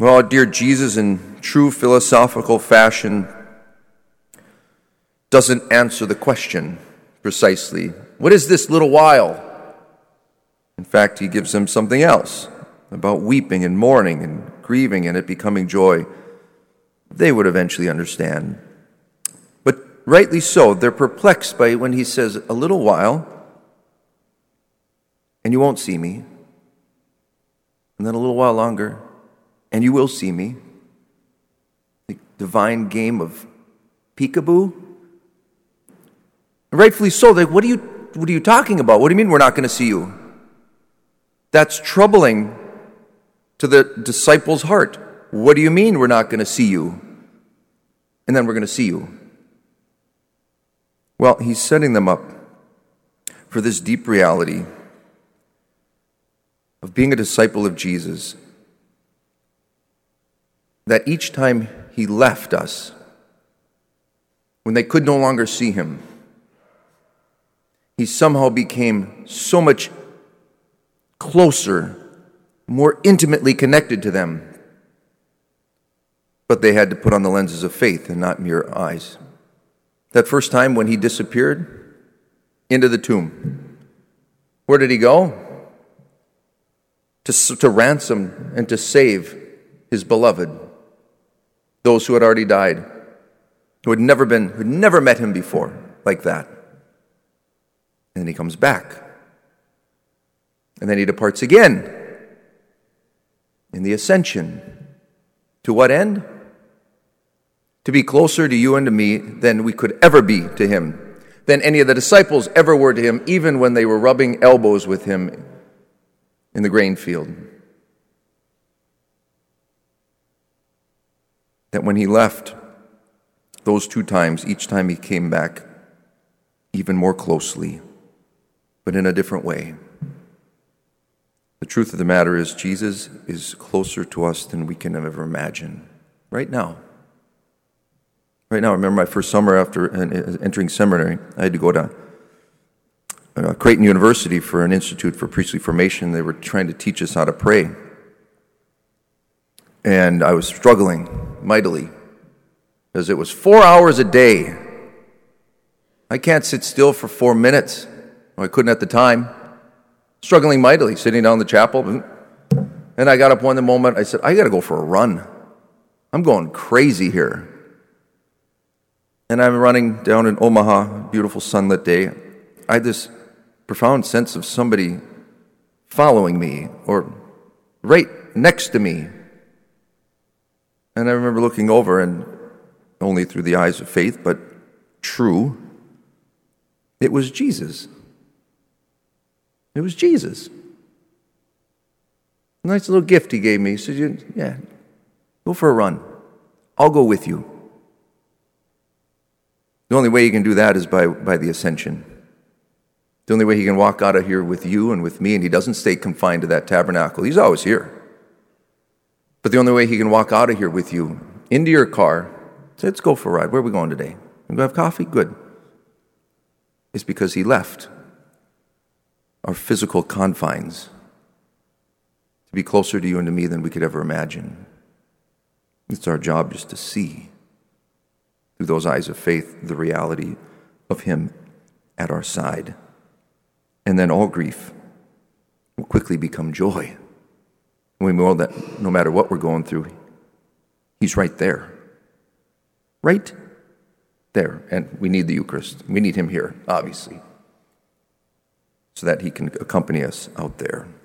Well, dear Jesus, in true philosophical fashion, doesn't answer the question precisely. What is this little while? In fact, he gives them something else about weeping and mourning and grieving and it becoming joy. They would eventually understand. But rightly so, they're perplexed by when he says, a little while, and you won't see me. And then a little while longer, and you will see me. The divine game of peekaboo. Rightfully so. Like, what are you talking about? What do you mean we're not going to see you? That's troubling to the disciples' heart. What do you mean we're not going to see you? And then we're going to see you. Well, he's setting them up for this deep reality of being a disciple of Jesus, that each time he left us, when they could no longer see him, he somehow became so much closer, more intimately connected to them. But they had to put on the lenses of faith and not mere eyes. That first time when he disappeared into the tomb, where did he go? To ransom and to save his beloved, those who had already died, who had never met him before like that. And then he comes back. And then he departs again in the ascension. To what end? To be closer to you and to me than we could ever be to him, than any of the disciples ever were to him, even when they were rubbing elbows with him in the grain field. That when he left, those 2 times, each time he came back even more closely, but in a different way. The truth of the matter is, Jesus is closer to us than we can ever imagine. Right now. Right now, I remember my first summer after entering seminary, I had to go to Creighton University for an institute for priestly formation. They were trying to teach us how to pray. And I was struggling mightily, because it was 4 hours a day. I can't sit still for 4 minutes. Well, I couldn't at the time. Struggling mightily, sitting down in the chapel. And I got up one moment, I said, I got to go for a run. I'm going crazy here. And I'm running down in Omaha, beautiful sunlit day. I had this profound sense of somebody following me, or right next to me. And I remember looking over, and only through the eyes of faith, but true, it was Jesus. It was Jesus. A nice little gift he gave me. He said, yeah, go for a run. I'll go with you. The only way you can do that is by the ascension. The only way he can walk out of here with you and with me, and he doesn't stay confined to that tabernacle. He's always here. But the only way he can walk out of here with you, into your car, say, let's go for a ride. Where are we going today? We going to have coffee? Good. It's because he left our physical confines to be closer to you and to me than we could ever imagine. It's our job just to see through those eyes of faith the reality of him at our side. And then all grief will quickly become joy. And we know that no matter what we're going through, he's right there. Right there. And we need the Eucharist. We need him here, obviously, so that he can accompany us out there.